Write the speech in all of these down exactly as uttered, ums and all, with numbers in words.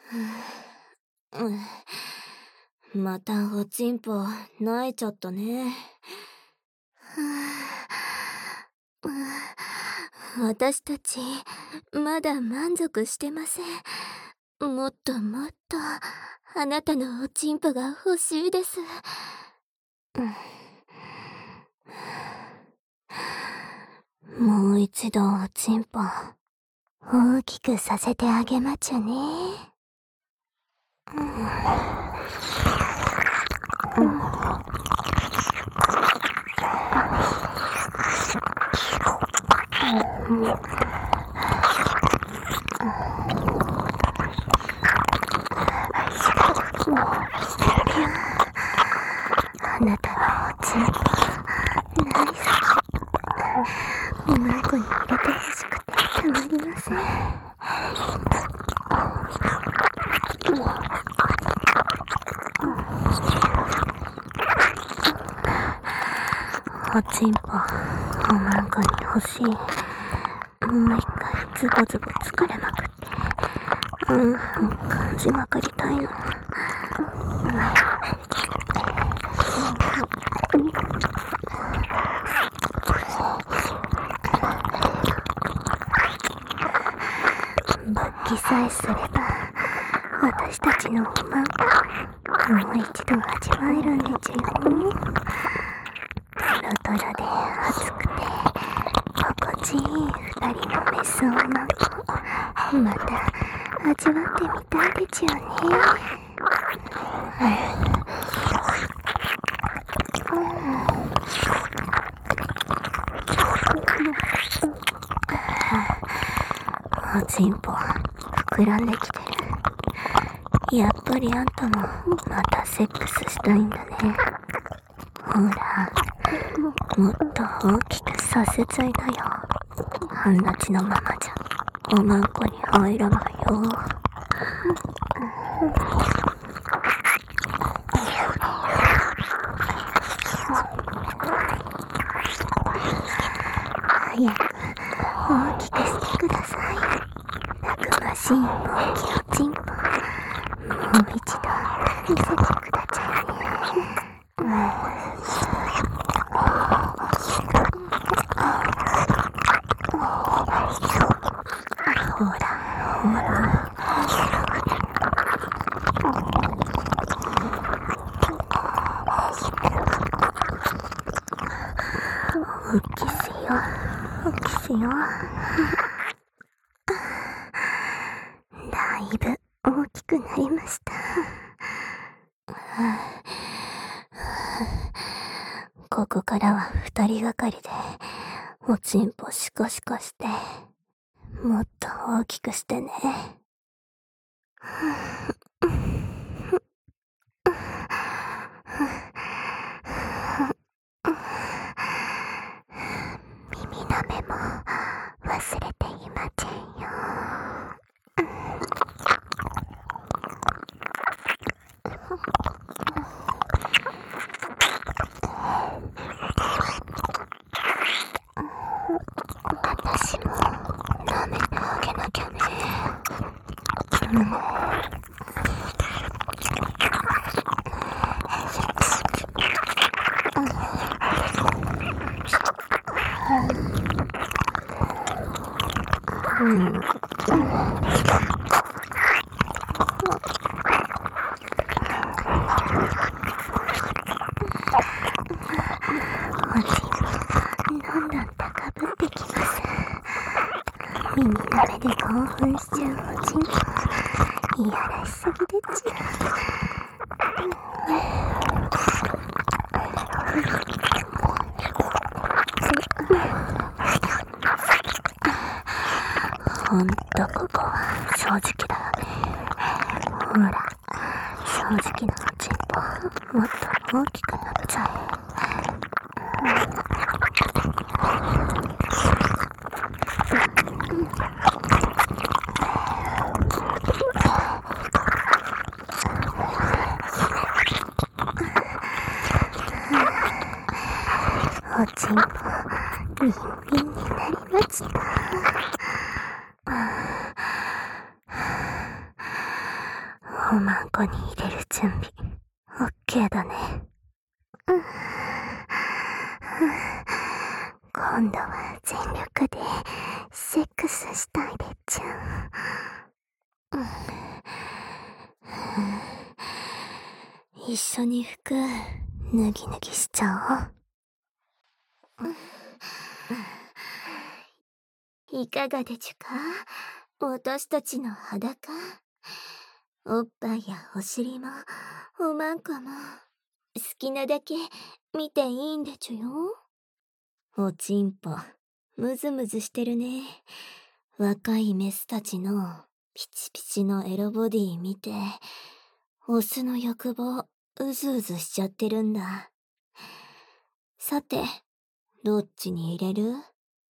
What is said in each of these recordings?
うん、またおちんぽ泣いちゃったね。私たちまだ満足してません。もっともっとあなたのおちんぽが欲しいです。もう一度おちんぽ大きくさせてあげまちゅね。うんうんあなたのおちんぽ大好き。おまんこに入れてほしくてたまりません。おちんぽおまんこに欲しい。もう一回ズボズボ疲れまくってうん感じまくりたいの。勃起さえすれば私たちのおまんこもう一度味わえるんでちゅよ。トロトロで熱くて心地いい二人のメスおまんこまた味わってみたいでちゅよね。おちんぽ膨らんできてる。やっぱりあんたもまたセックスしたいんだね。ほらもっと大きくさせちゃいなよ。半立ちのままじゃおまんこに入らないよ。早く大きくしてください。たくましい大きいおちんぽもう一度見せてくださいね。ほらほらおキスよおキスよ。だいぶ大きくなりました。ここからは二人がかりでおちんぽシコシコしてもっと大きくしてね。耳なめも忘れていませんよ。私も舐めてあげなきゃね。うんうん、おちんぽどんどん高ぶってきます。耳なめで興奮しちゃうおちんぽいやらしすぎでちゅ。ほんとここは正直だわね。ほら正直なおちんぽもっと大きくなっちゃえ。おちんぽビンビンになりました。 おまんこに入れる準備、オッケーだね。うん、今度は全力でセックスしたいでちゅ。うん、一緒に服脱ぎ脱ぎしちゃおう。いかがでちゅか、私たちの裸。おっぱいやお尻もおまんこも好きなだけ見ていいんでちゅよ。おちんぽムズムズしてるね。若いメスたちのピチピチのエロボディ見てオスの欲望うずうずしちゃってるんだ。さて、どっちに入れる？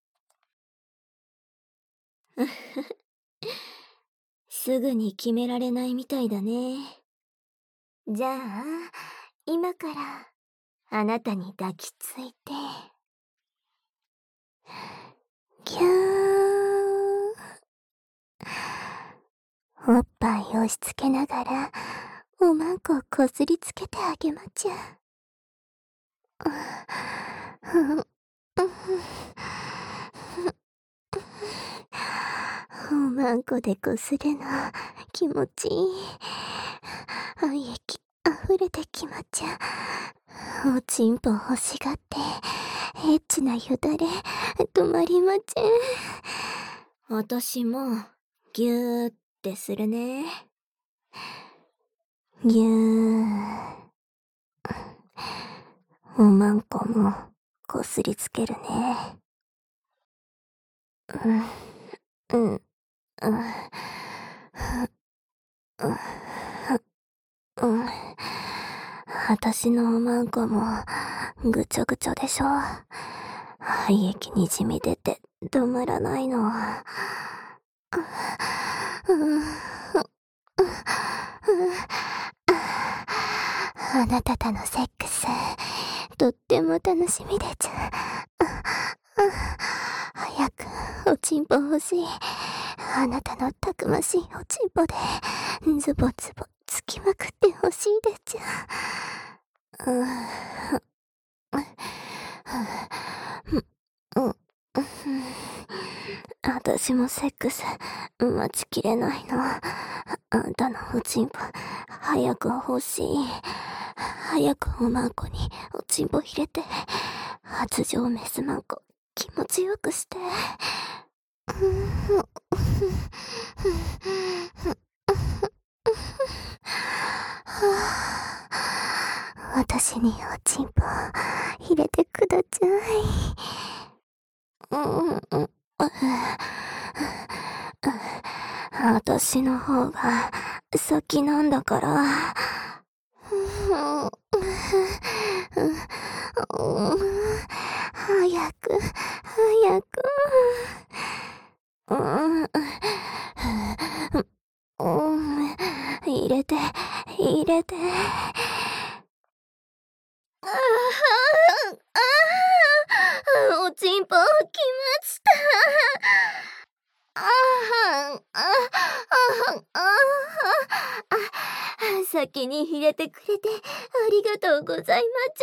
すぐに決められないみたいだね。じゃあ、今からあなたに抱きついて。ぎゅー。おっぱい押し付けながら、おまんこをこすりつけてあげまちゃ。おまんこでこするの気持ちいい。愛液溢れてきまちゃ。おちんぽ欲しがってエッチなよだれ止まりまちゃ。私もぎゅーってするね。ぎゅー。おまんこもこすりつけるね。うん、うん、うん、うん。私のおまんこもぐちょぐちょでしょ。肺液にじみ出て止まらないの。あなたとのセックスとっても楽しみでちゅ。早くおちんぽ欲しい。あなたのたくましいおちんぽでズボズボつきまくってほしいでちゅ。私もセックス待ちきれないの。あんたのおちんぽ早く欲しい。早くおまんこにおちんぽ入れて発情メスマンコ気持ちよくして。私におちんぽ入れてくだちゃい。私の方が先なんだから。早く早く。入れて入れて。おちんぽきました。先に入れてくれてありがとうございまちゅ。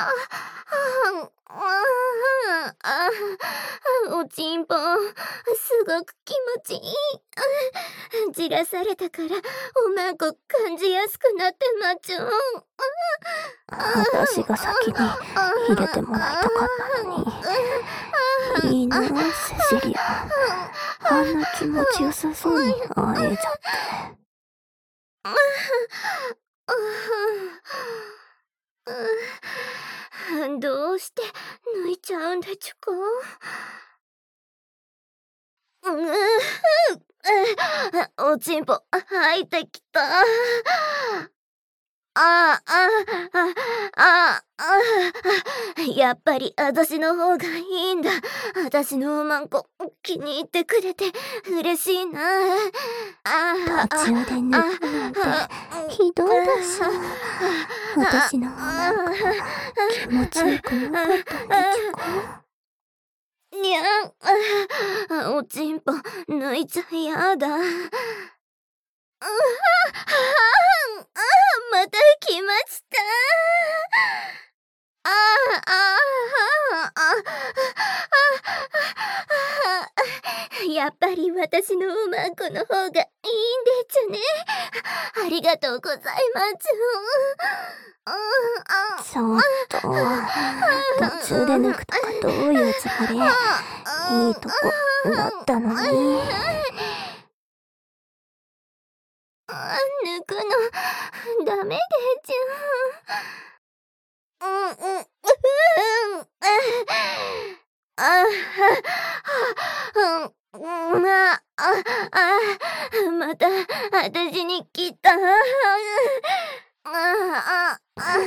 おちんぽすごく気持ちいい。じらされたからおまんこ感じやすくなってまちゅ。私が先に入れてもらいたかったのに。いいな、セシリア。あんな気持ちよさそうに会えちゃって。どうして抜いちゃうんでちゅか。おちんぽ入ってきた。ああ、ああ、ああ、やっぱり私の方がいいんだ。私のおまんこ気に入ってくれて嬉しいな。途中で抜くなんてひどいでしょ。私のおまんこ気持ちよくなかったんでちゅか。にゃん、おちんぽ抜いちゃやだ。 た来ました。ああああああ、やっぱり私のうまんこの方がいいんでちゅね。ありがとうございます。ちょっと途中で抜くとかどういうつもり？いいとこだったのに。抜くのダメでちゅ。うんうんうん。あうん、ああ、また私に来た。あああ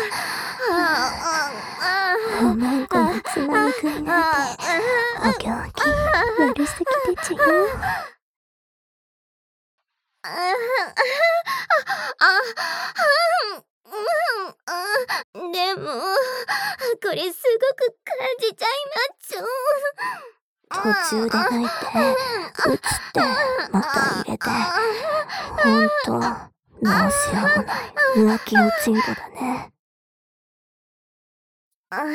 おまんこのつまみ食いなんてお行儀やりすぎでちゅよ。ああでもこれすごく感じちゃいまっちゅ。途中で泣いてうつってまた入れて、ほんとどうしようもない浮気おちんこだね。ああ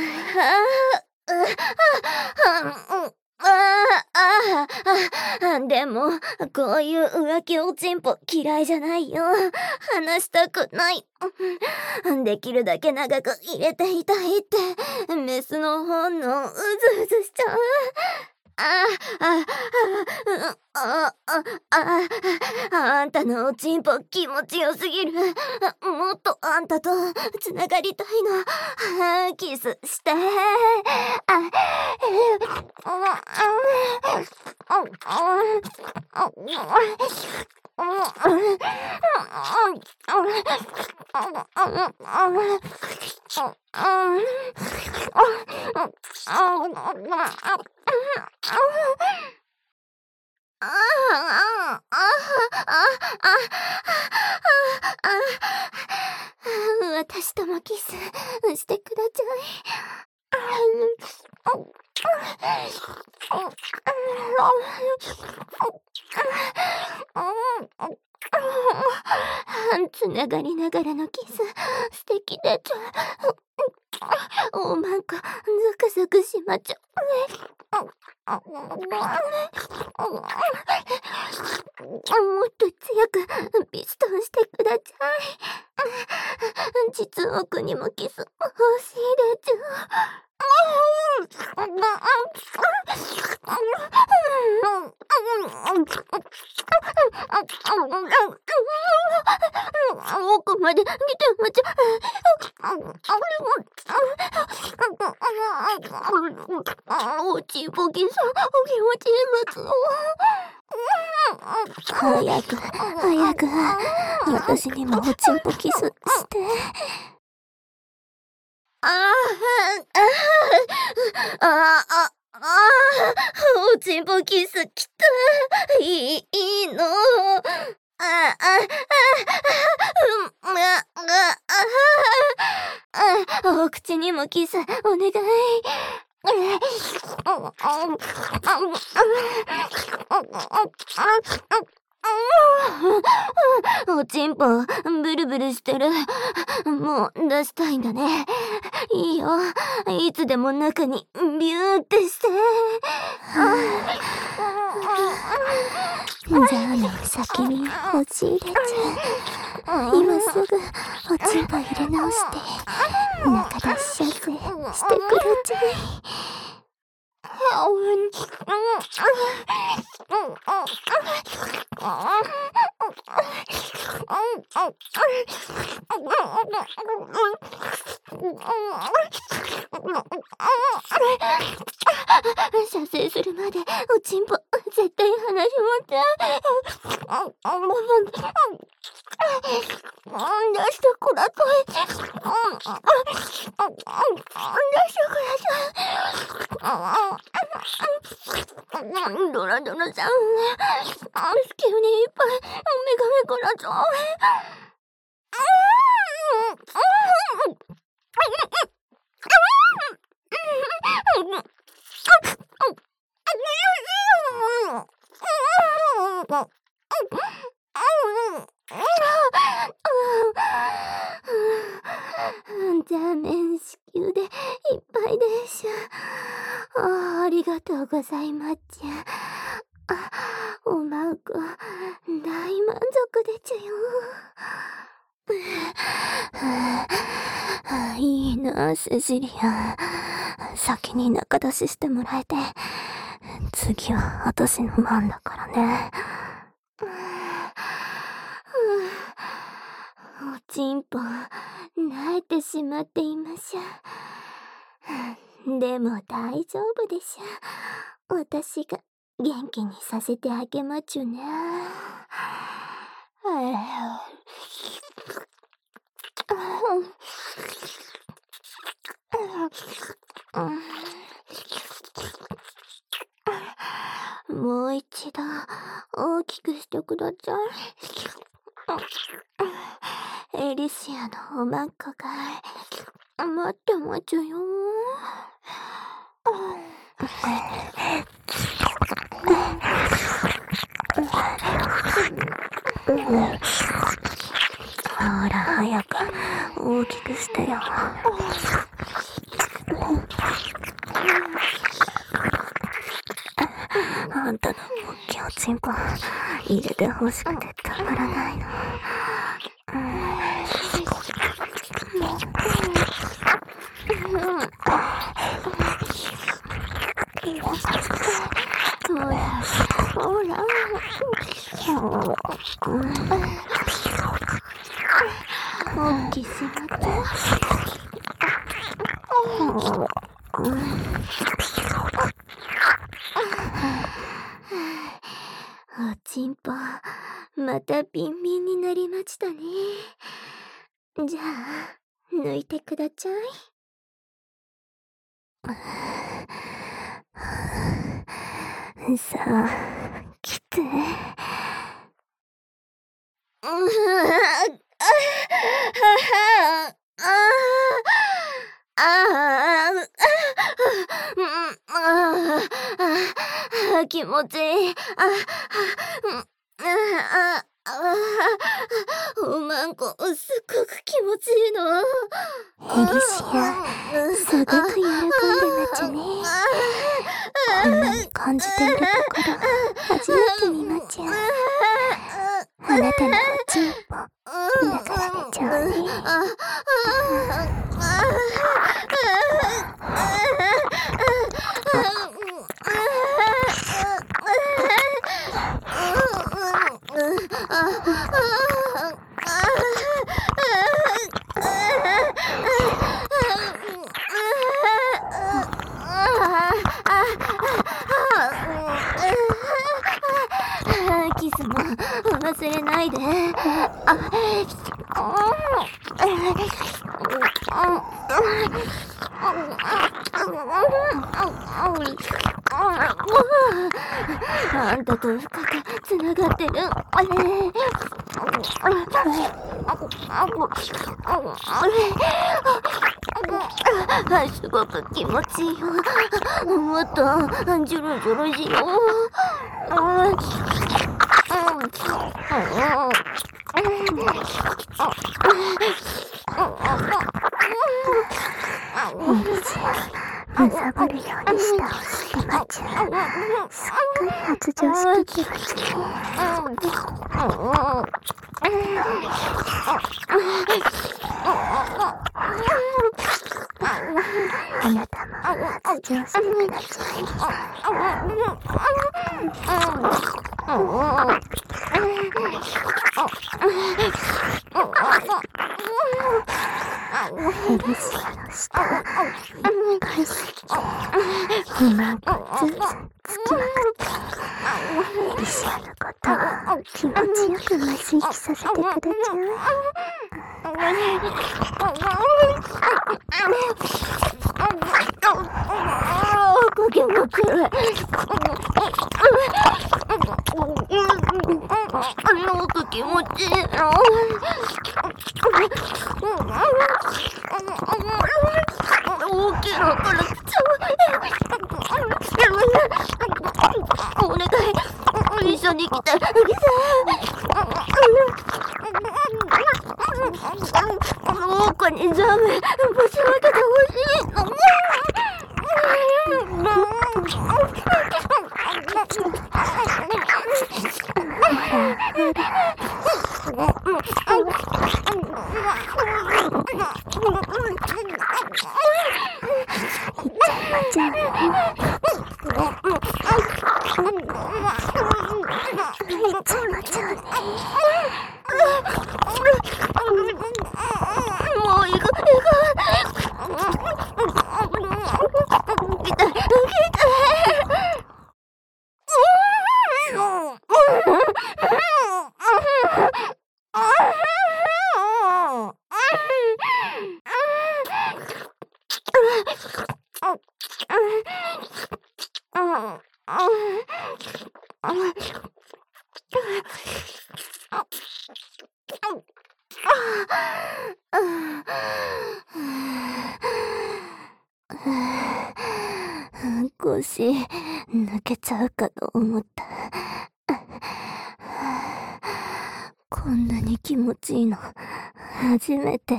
あでもこういう浮気おちんぽ嫌いじゃないよ。話したくない。できるだけ長く入れていたいってメスの本能うずうずしちゃう。あああああああんたのおちんぽ気持ちよすぎる。もっとあんたとつながりたいの。キスして。あ私ともキスしてください。つながりながらのキス素敵でちゅ。おまんこゾクゾクしまちゅ。もっと強くピストンしてください。実奥にもキス欲しいでちゅ。奥まで来てまちゅ。おちんぽキス気持ちいいます。早く早く私にもおちんぽキスして。あああああおちんぽキスきた。いいいいの。あああお口にもキスお願い。おちんぽブルブルしてる。もう出したいんだね。いいよ、いつでも中にビューってして。じゃあね、先におち入れちゃう。今すぐおちんぽ入れ直して中出し射精してくれちゃい。射精するまでおちんぽ絶対離しません。出してください。出してください。ドラドラさん急にいっぱいメガメください。 じゃあ面子宮でいっぱいでしゅ。ああ、ありがとうございまっちゃ。あ、おまんこ、大満足でちゅよ。いいな、セシリア。先に仲出ししてもらえて、次は私の番だからね。おちんぽ、泣いてしまっていましゅ。でも大丈夫でしゅ。私が元気にさせてあげまちゅね。もう一度大きくしてください。エリシアのおまんこが待ってまちゅよ。ほら早く大きくしてよ。あんたの大きいおちんぽ入れてほしくてたまらないの。ほらほら大きすぎておちんぽまたビンビンになりましたね。じゃあ抜いてくだちゃい。さあ来て。気持ちいい。おまんこすっごく気持ちいいの。エリシア、すごく喜んでまちゅね。こんなに感じているところ初めて見まちゅ。あなたのおちんぽだからでちょうね。キスも忘れないで。あんたと深くつながってる。すごく気持ちいいよ。もっとジュルジュルしよう。むさぼるように舌を吸ってまちゅ。すっかり発情してきまちゅ。あなたも発情してください。エリシアの舌をいっぱい吸ってうまくずんずんつきまくってエリシアのことを気持ちよく増し生きさせてくだちゃう。気持ち悪い。なんか気持ちいいの。大きいのから来ちゃう。お願い、一緒に来てあげて。 らほら。いっちゃいまちゃうよ。いっちゃいまちゃうね。もういくいく。痛い痛い。腰抜けちゃうかと思った。こんなに気持ちいいの初めて。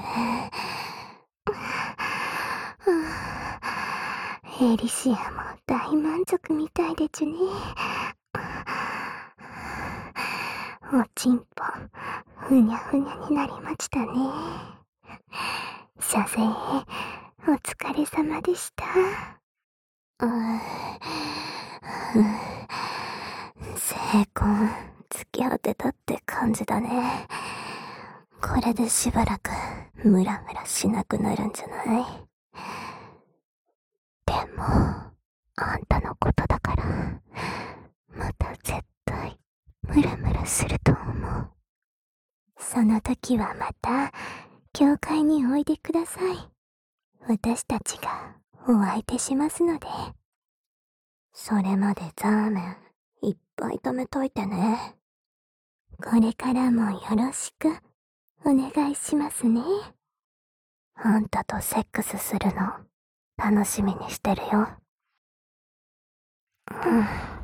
エリシアも大満足みたいでちゅね。おちんぽふにゃふにゃになりましたね。射精お疲れ様でした。う成婚付き合ってたって感じだね。これでしばらくムラムラしなくなるんじゃない？でもあんたのことだからまた絶対ムラムラすると思う。その時はまた教会においでください。私たちがお相手しますので。それまでザーメンいっぱい貯めといてね。これからもよろしくお願いしますね。あんたとセックスするの楽しみにしてるよ。うん。